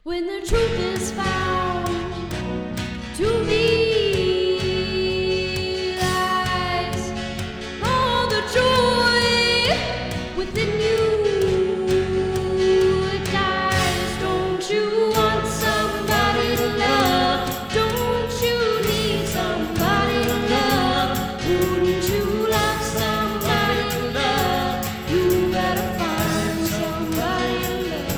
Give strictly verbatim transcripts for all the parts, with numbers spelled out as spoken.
When the truth is found to be lies, all the joy within you it dies. Don't you want somebody to love? Don't you need somebody to love? Wouldn't you love somebody to love? You better find somebody to love.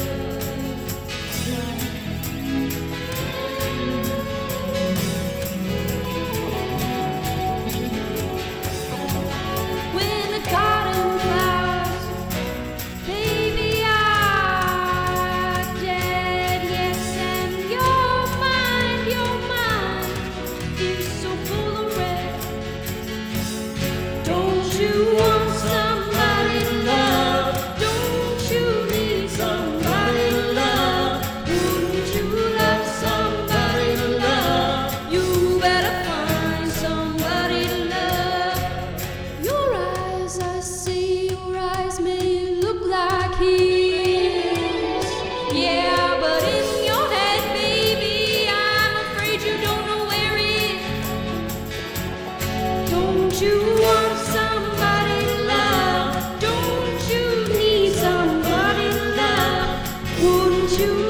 When the garden flowers, baby, are dead, yes, and your mind, your mind is so full of red. Don't you want somebody to love? Don't you need somebody to love? Wouldn't you love somebody to love? You better find somebody to love. Your eyes, I see your eyes may look like his. Yeah, but in your head, baby, I'm afraid you don't know where it is. Don't you want somebody to love? Don't you need somebody to love? Wouldn't you